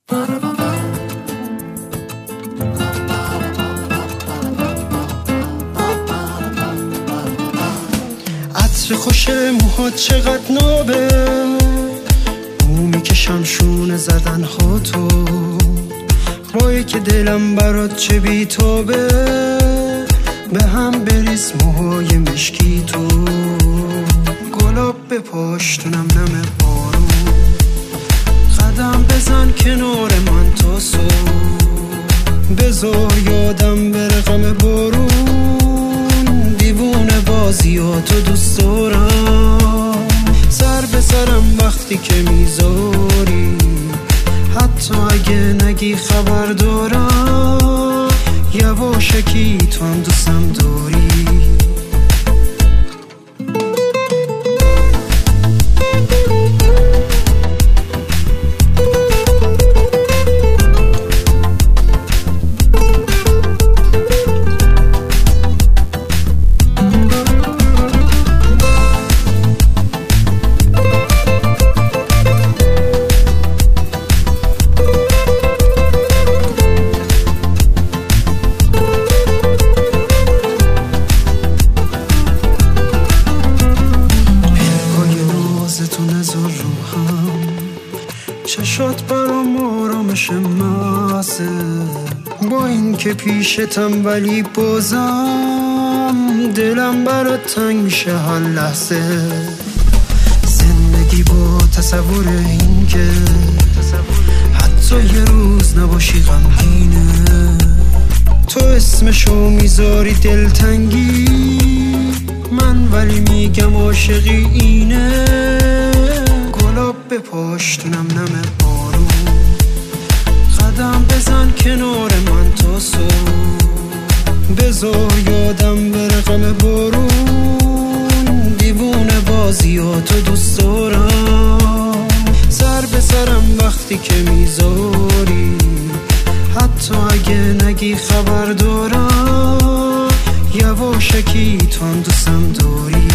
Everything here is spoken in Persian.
عطر خوش موهات چقدر نابه، مو میکشم شونه زدن ها تو، وای که دلم برات چه بیتابه، به هم بریز موهای مشکی تو، گلاب به پاشتونم نم بارون، قدم بزن کنار من تا صبح، بذار یادم بره غم بارون، دیوونه بازیاتو دوست دارم، سر به سرم وقتی که میذاری، حتی اگه نگی خبر دارم، یواشکی تو هم دوستم داری. چشات برام آرامش محضه، با این که پیشتم ولی بازم دلم برات تنگ میشه هر لحظه، زندگی با تصور این که حتی یه روز نباشی غمگینه، تو اسمشو میذاری دلتنگی، من ولی میگم عاشقی اینه، گلاب به پاشتونم نم بارون، قدم بزن کنار من تا صبح، بذار یادم بره غم بارون، دیوونه بازیاتو دوست دارم، سر به سرم وقتی که میذاری، حتی اگه نگی خبر دارم، یواشکی تو هم دوستم داری.